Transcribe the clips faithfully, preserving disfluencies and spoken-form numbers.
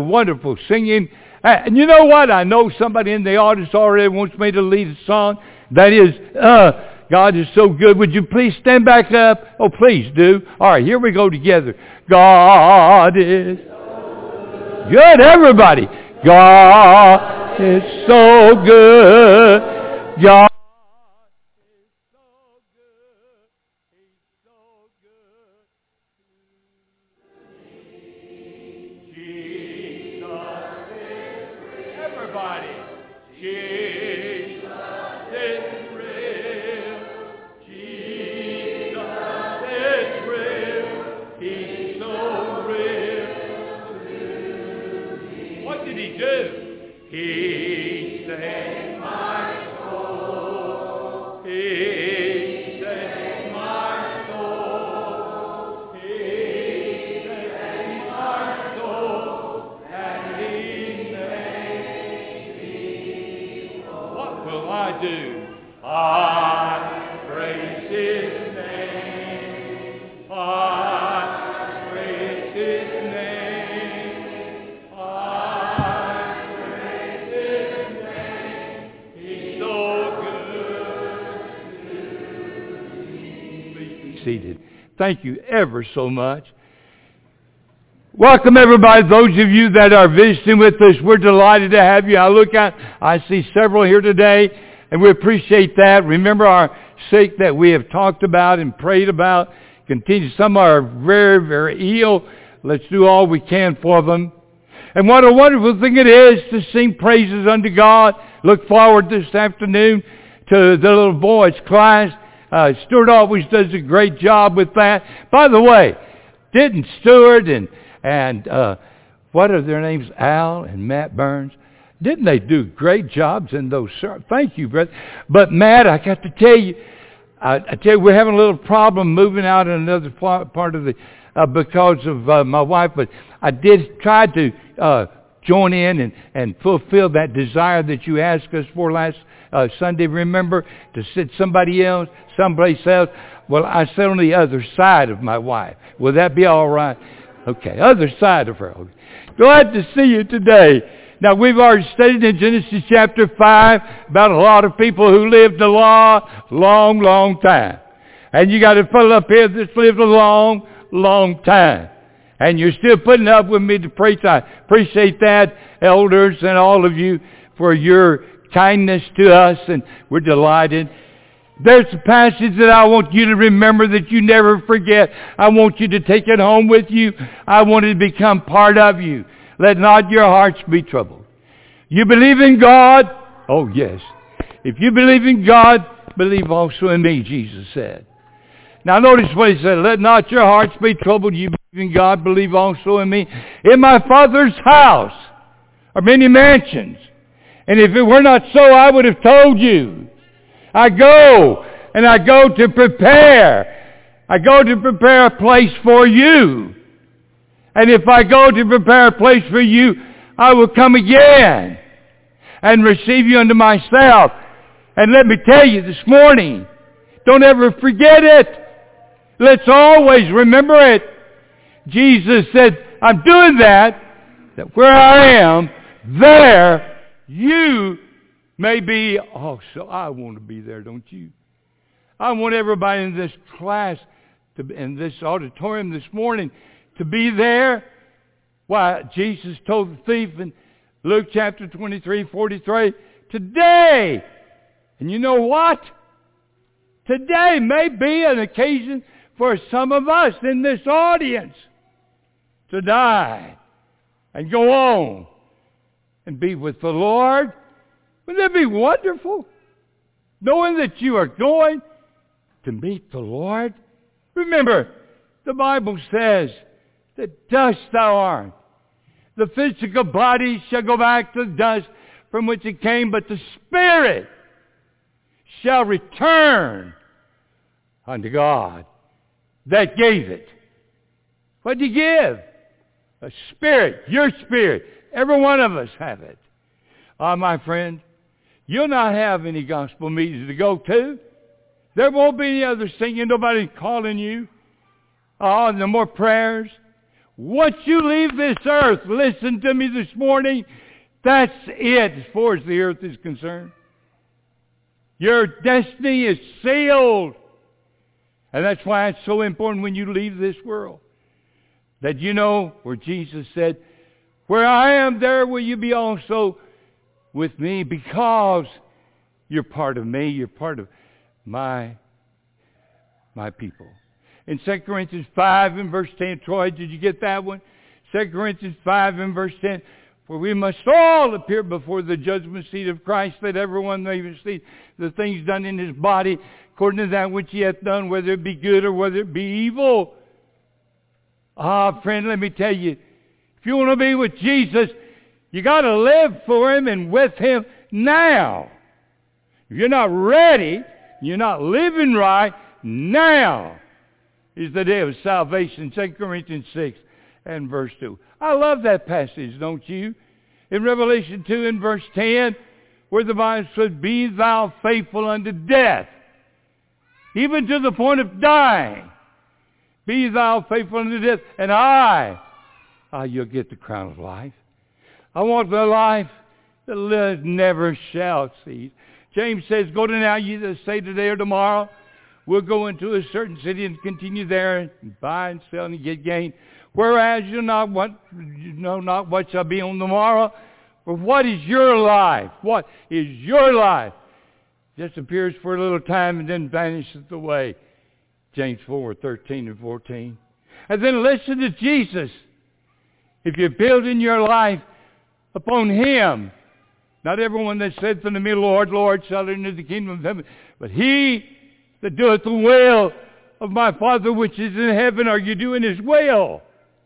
wonderful singing. And you know what? I know somebody in the audience already wants me to lead a song. That is, uh, God is so good. Would you please stand back up? Oh, please do. All right, here we go together. God is good, everybody. God is so good. God is so good. He's so good. Jesus is real. Everybody. Jesus is real. Jesus is real. He's so real. What did he do? He saved my soul. He saved my soul. He saved my soul. And he made me whole. What will I do? I praise his name. I praise his name. I praise his name. He's so good to me. Please be seated. Thank you ever so much. Welcome everybody, those of you that are visiting with us. We're delighted to have you. I look out, I see several here today, and we appreciate that. Remember our sick that we have talked about and prayed about. Continue. Some are very, very ill. Let's do all we can for them. And what a wonderful thing it is to sing praises unto God. Look forward this afternoon to the little boys' class. Uh, Stuart always does a great job with that. By the way, didn't Stuart and and uh, what are their names? Al and Matt Burns. Didn't they do great jobs in those? Thank you, brother. But Matt, I got to tell you, I, I tell you, we're having a little problem moving out in another part of the uh, because of uh, my wife. But I did try to uh, join in and, and fulfill that desire that you asked us for last uh, Sunday. Remember to sit somebody else, someplace else. Well, I sit on the other side of my wife. Will that be all right? Okay, other side of her. Okay. Glad to see you today. Now, we've already studied in Genesis chapter five about a lot of people who lived a long, long, long time. And you got a fellow up here that's lived a long, long time. And you're still putting up with me to preach. I appreciate that, elders and all of you, for your kindness to us, and we're delighted. There's a passage that I want you to remember that you never forget. I want you to take it home with you. I want it to become part of you. Let not your hearts be troubled. You believe in God? Oh, yes. If you believe in God, believe also in me, Jesus said. Now notice what he said. Let not your hearts be troubled. You believe in God, believe also in me. In my Father's house are many mansions. And if it were not so, I would have told you. I go, and I go to prepare. I go to prepare a place for you. And if I go to prepare a place for you, I will come again and receive you unto myself. And let me tell you this morning, don't ever forget it. Let's always remember it. Jesus said, I'm doing that, that where I am, there you may be. Oh, so I want to be there, don't you? I want everybody in this class, to, in this auditorium this morning, to be there. Why, Jesus told the thief in Luke chapter twenty-three, forty-three, today, and you know what? Today may be an occasion for some of us in this audience to die and go on and be with the Lord. Wouldn't that be wonderful? Knowing that you are going to meet the Lord. Remember, the Bible says that dust thou art. The physical body shall go back to the dust from which it came, but the spirit shall return unto God that gave it. What did he give? A spirit, your spirit. Every one of us have it. Ah, my friend, you'll not have any gospel meetings to go to. There won't be any other singing. Nobody calling you. Oh, no more prayers. Once you leave this earth, listen to me this morning, that's it as far as the earth is concerned. Your destiny is sealed. And that's why it's so important when you leave this world that you know where Jesus said, where I am, there will you be also with me, because you're part of me. You're part of my, my people. In Second Corinthians five and verse ten, Troy, did you get that one? Second Corinthians five and verse ten, for we must all appear before the judgment seat of Christ, that everyone may receive the things done in his body, according to that which he hath done, whether it be good or whether it be evil. Ah, friend, let me tell you, if you want to be with Jesus, you got to live for him and with him now. If you're not ready, you're not living right, now is the day of salvation. Second Corinthians six and verse two. I love that passage, don't you? In Revelation two and verse ten, where the Bible says, be thou faithful unto death, even to the point of dying. Be thou faithful unto death, and I, ah, you'll get the crown of life. I want the life that never shall cease. James says, go to now, you that say today or tomorrow, we'll go into a certain city and continue there and buy and sell and get gain. Whereas you not what you know not what shall be on the morrow, but what is your life? What is your life? Just appears for a little time and then vanishes away. James four, thirteen and fourteen. And then listen to Jesus. If you're building your life upon him, not everyone that saith unto me, Lord, Lord, shall enter into the kingdom of heaven, but he that doeth the will of my Father which is in heaven. Are you doing his will?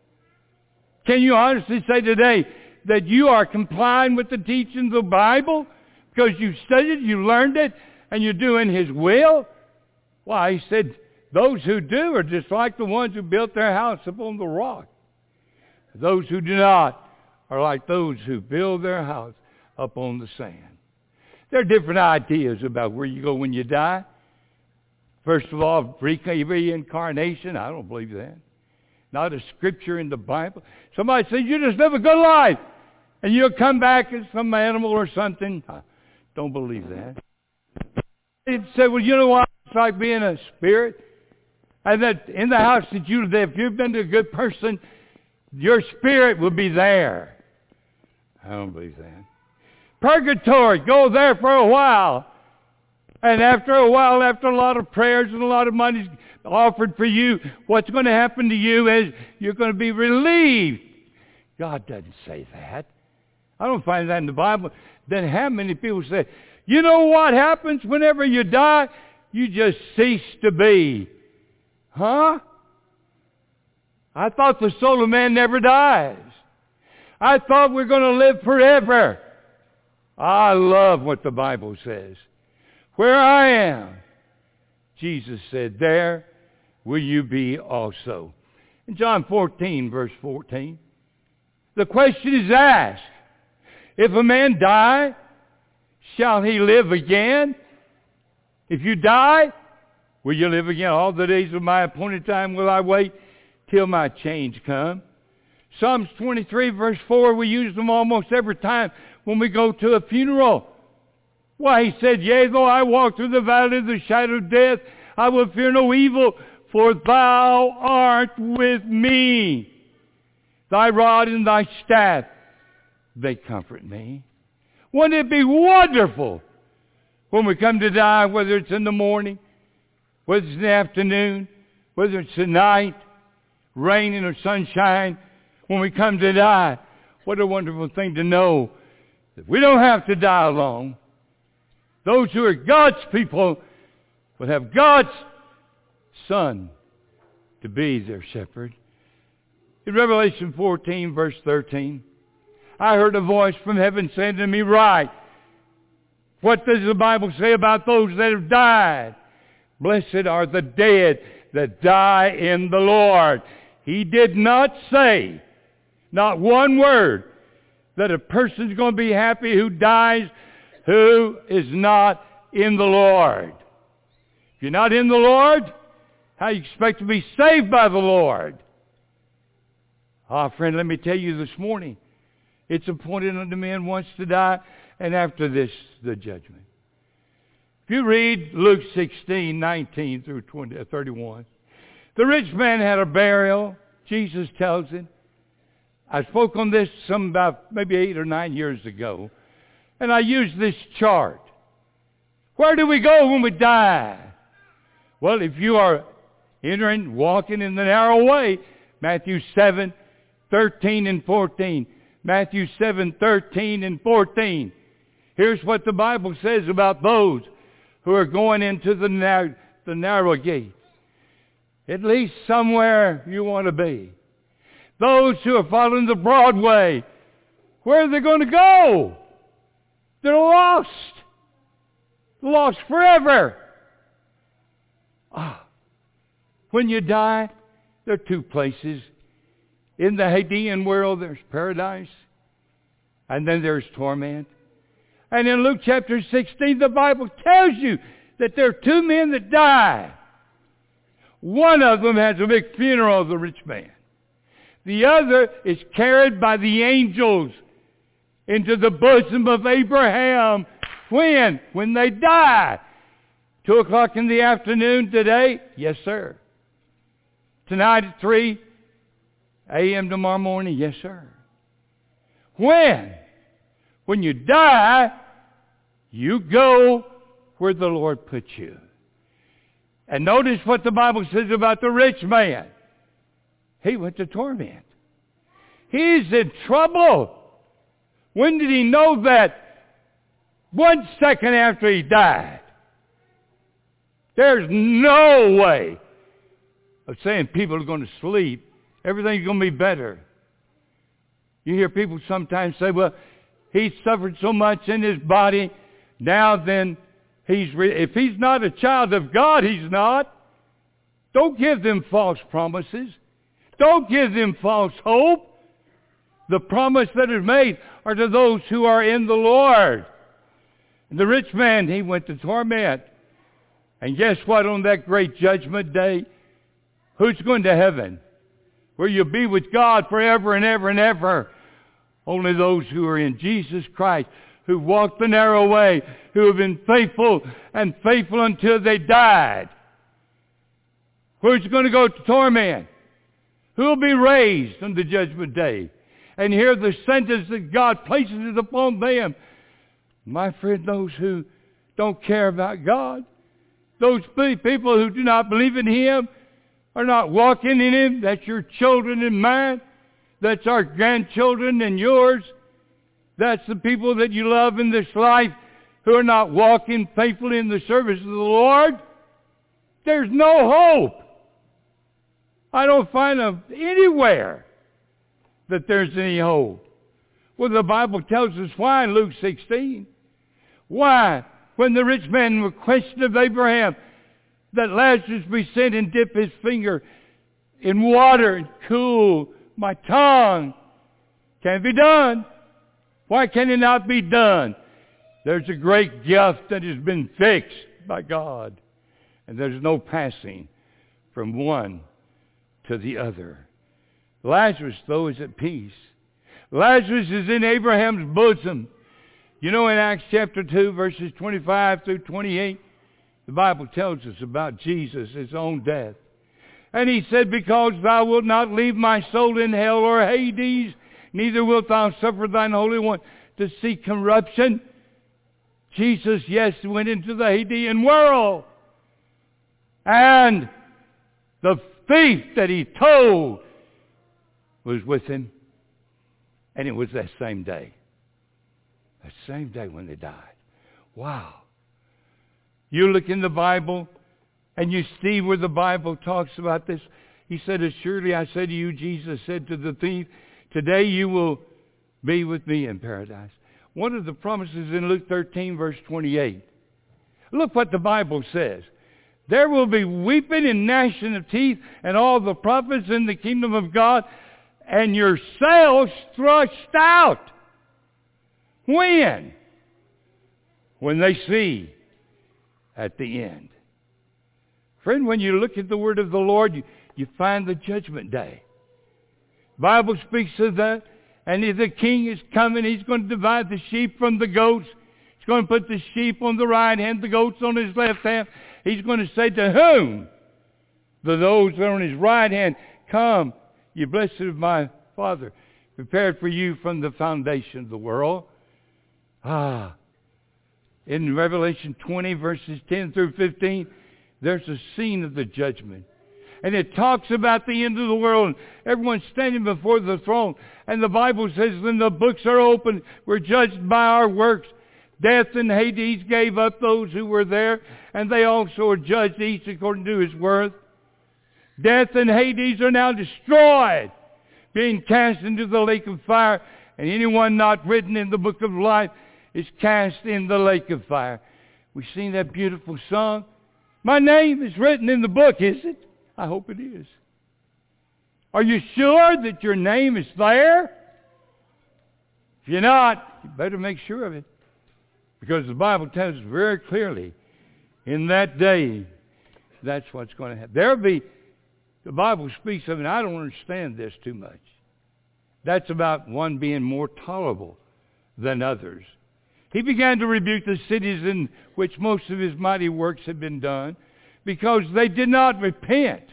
Can you honestly say today that you are complying with the teachings of the Bible because you studied, you learned it, and you're doing his will? Why, he said, those who do are just like the ones who built their house upon the rock. Those who do not are like those who build their house upon the sand. There are different ideas about where you go when you die. First of all, reincarnation. I don't believe that. Not a scripture in the Bible. Somebody says, you just live a good life and you'll come back as some animal or something. I don't believe that. They said, well, you know what? It's like being a spirit. And that in the house that you live, if you've been a good person, your spirit will be there. I don't believe that. Purgatory. Go there for a while. And after a while, after a lot of prayers and a lot of money offered for you, what's going to happen to you is you're going to be relieved. God doesn't say that. I don't find that in the Bible. Then how many people say, you know what happens whenever you die? You just cease to be. Huh? I thought the soul of man never dies. I thought we're going to live forever. I love what the Bible says. Where I am, Jesus said, there will you be also. In John fourteen, verse fourteen, the question is asked, if a man die, shall he live again? If you die, will you live again? All the days of my appointed time will I wait till my change come. Psalms twenty-three, verse four, we use them almost every time when we go to a funeral. Why, he said, yea, though I walk through the valley of the shadow of death, I will fear no evil, for thou art with me. Thy rod and thy staff, they comfort me. Wouldn't it be wonderful when we come to die, whether it's in the morning, whether it's in the afternoon, whether it's at night, raining or sunshine, when we come to die, what a wonderful thing to know that we don't have to die alone. Those who are God's people will have God's Son to be their shepherd. In Revelation fourteen, verse thirteen, I heard a voice from heaven saying to me, write, what does the Bible say about those that have died? Blessed are the dead that die in the Lord. He did not say, not one word, that a person's going to be happy who dies who is not in the Lord. If you're not in the Lord, how do you expect to be saved by the Lord? Ah, friend, let me tell you this morning, it's appointed unto men once to die, and after this, the judgment. If you read Luke sixteen, nineteen through twenty, thirty-one, the rich man had a burial. Jesus tells him. I spoke on this some about maybe eight or nine years ago, and I used this chart. Where do we go when we die? Well, if you are entering, walking in the narrow way, Matthew seven, thirteen and fourteen. Matthew seven, thirteen and fourteen. Here's what the Bible says about those who are going into the narrow, the narrow gate. At least somewhere you want to be. Those who are following the broad way, where are they going to go? They're lost. Lost forever. Ah, when you die, there are two places. In the Hadean world, there's paradise, and then there's torment. And in Luke chapter sixteen, the Bible tells you that there are two men that die. One of them has a big funeral of the rich man. The other is carried by the angels into the bosom of Abraham. When? When they die. Two o'clock in the afternoon today? Yes, sir. Tonight at three a.m. tomorrow morning? Yes, sir. When? When you die, you go where the Lord puts you. And notice what the Bible says about the rich man. He went to torment. He's in trouble. When did he know that? One second after he died. There's no way of saying people are going to sleep. Everything's going to be better. You hear people sometimes say, well, he's suffered so much in his body. Now then, he's re- if he's not a child of God, he's not. Don't give them false promises. Don't give them false hope. The promise that is made are to those who are in the Lord. And the rich man, he went to torment. And guess what? On that great judgment day, who's going to heaven? Where you'll be with God forever and ever and ever. Only those who are in Jesus Christ, who walked the narrow way, who have been faithful and faithful until they died. Who's going to go to torment? Who will be raised on the judgment day? And hear the sentence that God places upon them. My friend, those who don't care about God, those people who do not believe in Him, are not walking in Him. That's your children and mine. That's our grandchildren and yours. That's the people that you love in this life who are not walking faithfully in the service of the Lord. There's no hope. I don't find them anywhere that there's any hope. Well, the Bible tells us why in Luke sixteen. Why? When the rich man requested of Abraham that Lazarus be sent and dip his finger in water and cool my tongue. Can it be done? Why can it not be done? There's a great gift that has been fixed by God. And there's no passing from one to the other. Lazarus, though, is at peace. Lazarus is in Abraham's bosom. You know, in Acts chapter two, verses twenty-five through twenty-eight, the Bible tells us about Jesus, His own death. And He said, because thou wilt not leave my soul in hell or Hades, neither wilt thou suffer thine Holy One to see corruption. Jesus, yes, went into the Hadean world. And the thief that He told was with Him. And it was that same day. That same day when they died. Wow. You look in the Bible and you see where the Bible talks about this. He said, as surely I say to you, Jesus said to the thief, today you will be with me in paradise. One of the promises in Luke thirteen, verse twenty-eight. Look what the Bible says. There will be weeping and gnashing of teeth and all the prophets in the kingdom of God, and your sails thrust out. When? When they see at the end. Friend, when you look at the word of the Lord, you, you find the judgment day. Bible speaks of that. And if the king is coming, he's going to divide the sheep from the goats. He's going to put the sheep on the right hand, the goats on his left hand. He's going to say to whom? To those that are on his right hand, come, you blessed of my Father, prepared for you from the foundation of the world. Ah, in Revelation twenty, verses ten through fifteen, there's a scene of the judgment. And it talks about the end of the world, and everyone's standing before the throne. And the Bible says when the books are opened, we're judged by our works. Death and Hades gave up those who were there, and they also are judged each according to his worth. Death and Hades are now destroyed, being cast into the lake of fire, and anyone not written in the book of life is cast in the lake of fire. We sing that beautiful song. My name is written in the book, is it? I hope it is. Are you sure that your name is there? If you're not, you better make sure of it. Because the Bible tells us very clearly, in that day, that's what's going to happen. There'll be, the Bible speaks of, and I don't understand this too much. That's about one being more tolerable than others. He began to rebuke the cities in which most of his mighty works had been done, because they did not repent.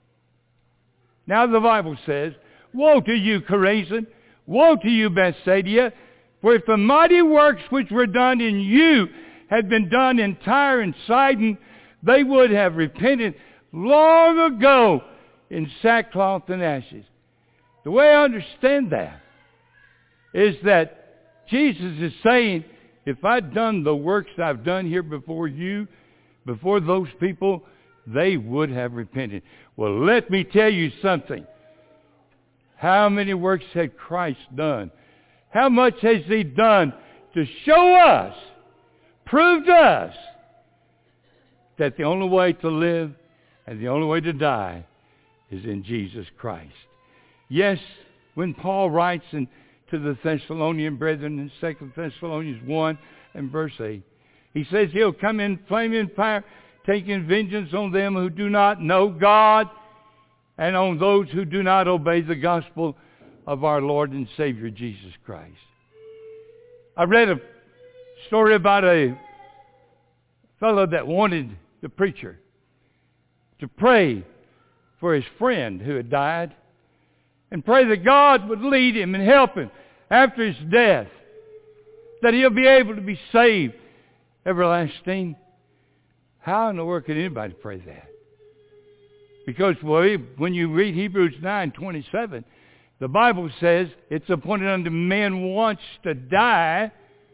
Now the Bible says, woe to you, Chorazin! Woe to you, Bethsaida! For if the mighty works which were done in you had been done in Tyre and Sidon, they would have repented long ago in sackcloth and ashes. The way I understand that is that Jesus is saying, if I'd done the works I've done here before you, before those people, they would have repented. Well, let me tell you something. How many works had Christ done? How much has he done to show us, prove to us, that the only way to live and the only way to die is in Jesus Christ? Yes, when Paul writes in, to the Thessalonian brethren in Second Thessalonians one and verse eight, he says he'll come in flaming fire, taking vengeance on them who do not know God and on those who do not obey the gospel of our Lord and Savior Jesus Christ. I read a story about a fellow that wanted the preacher to pray for his friend who had died and pray that God would lead him and help him after his death, that he'll be able to be saved everlasting. How in the world could anybody pray that? Because well, when you read Hebrews nine twenty-seven, the Bible says it's appointed unto men once to die,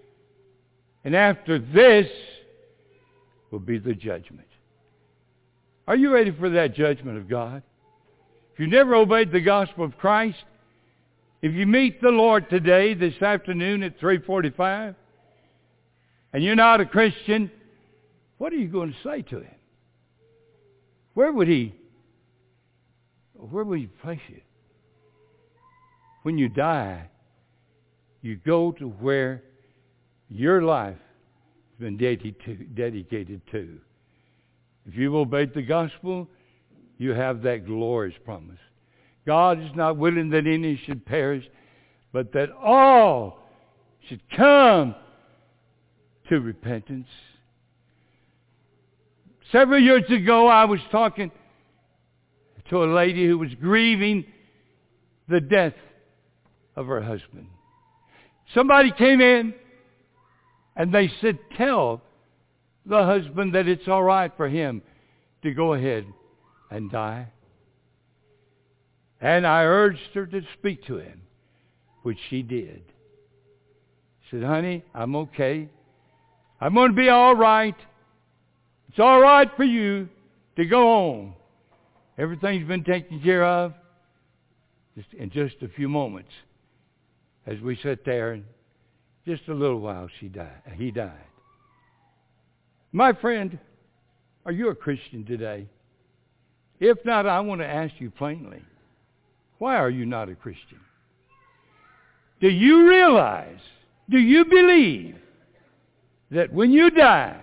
and after this will be the judgment. Are you ready for that judgment of God? If you never obeyed the gospel of Christ, if you meet the Lord today, this afternoon at three forty-five, and you're not a Christian, what are you going to say to him? Where would he, where would he place you? When you die, you go to where your life has been dedicated to. If you've obeyed the gospel, you have that glorious promise. God is not willing that any should perish, but that all should come to repentance. Several years ago, I was talking to a lady who was grieving the death of her husband. Somebody came in and they said, tell the husband that it's all right for him to go ahead and die. And I urged her to speak to him, which she did. She said, honey, I'm okay. I'm going to be all right. It's all right for you to go home. Everything's been taken care of. Just in just a few moments, as we sat there, and just a little while, she died. He died. My friend, are you a Christian today? If not, I want to ask you plainly, why are you not a Christian? Do you realize, do you believe that when you die,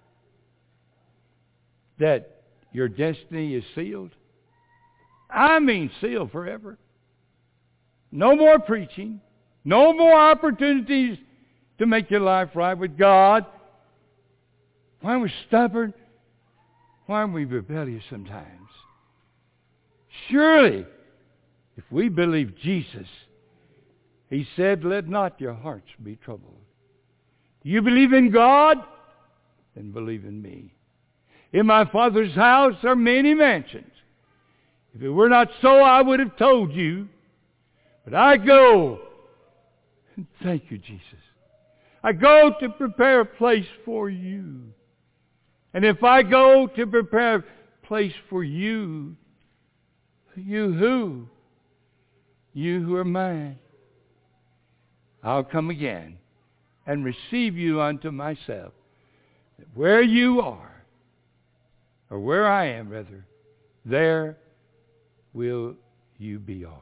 that your destiny is sealed? I mean sealed forever. No more preaching. No more opportunities to make your life right with God. Why are we stubborn? Why are we rebellious sometimes? Surely, if we believe Jesus, He said, let not your hearts be troubled. You believe in God? Then believe in me. In my Father's house are many mansions. If it were not so, I would have told you. But I go, and thank you, Jesus. I go to prepare a place for you. And if I go to prepare a place for you, you who? You who are mine. I'll come again and receive you unto myself. That where you are, or where I am rather, there will you be also.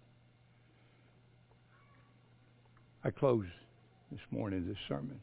I close this morning this sermon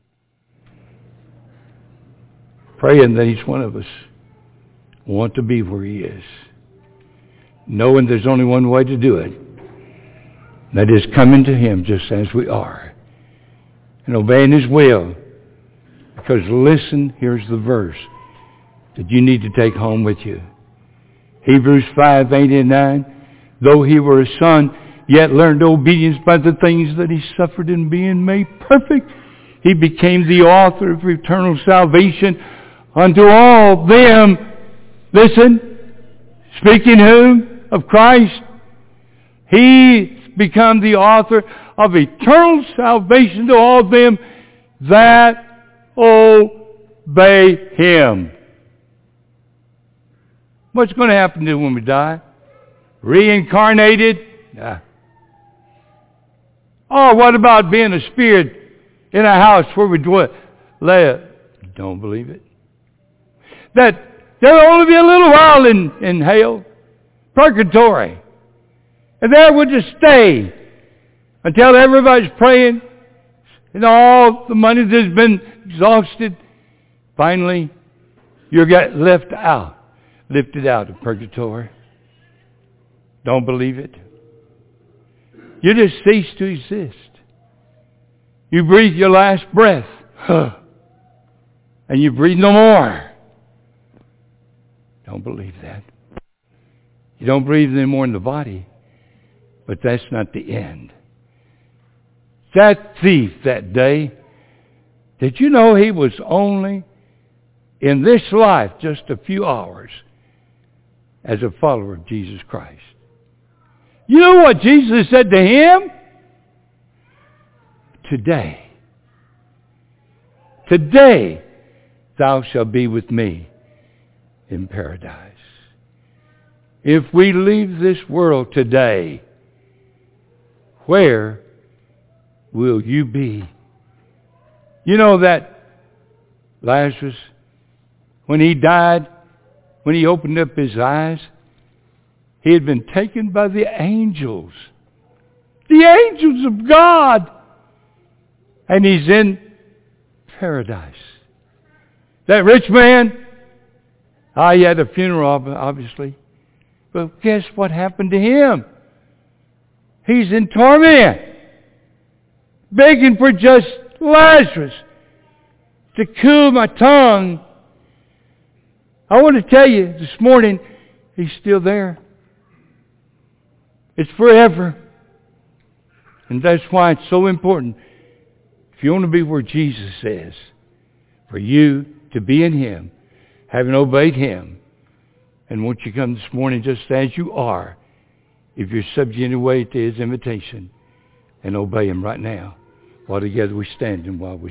praying that each one of us want to be where He is, knowing there's only one way to do it. That is coming to Him just as we are and obeying His will. Because listen, here's the verse that you need to take home with you. Hebrews five, eight and nine. Though He were a son, yet learned obedience by the things that He suffered, in being made perfect, He became the author of eternal salvation unto all them. Listen, speaking who? Of Christ. He become the author of eternal salvation to all them that obey Him. What's going to happen to when we die? Reincarnated? Nah. Oh, what about being a spirit in a house where we dwell? Don't believe it. That there'll only be a little while in, in hell, purgatory. And there we'll just stay until everybody's praying and all the money that's been exhausted. Finally, you'll get left out, lifted out of purgatory. Don't believe it. You just cease to exist. You breathe your last breath, and you breathe no more. Don't believe that. You don't breathe anymore in the body, but that's not the end. That thief that day, did you know he was only in this life just a few hours as a follower of Jesus Christ? You know what Jesus said to him? Today, today thou shalt be with me in paradise. If we leave this world today, where will you be? You know that Lazarus, when he died, when he opened up his eyes, he had been taken by the angels. The angels of God. And he's in paradise. That rich man, ah, he had a funeral, obviously. But guess what happened to him? He's in torment. Begging for just Lazarus to cool my tongue. I want to tell you this morning, he's still there. It's forever. And that's why it's so important. If you want to be where Jesus is, for you to be in Him, having obeyed Him, and won't you come this morning just as you are, if you're subject in any way to His invitation, and obey Him right now, while together we stand and while we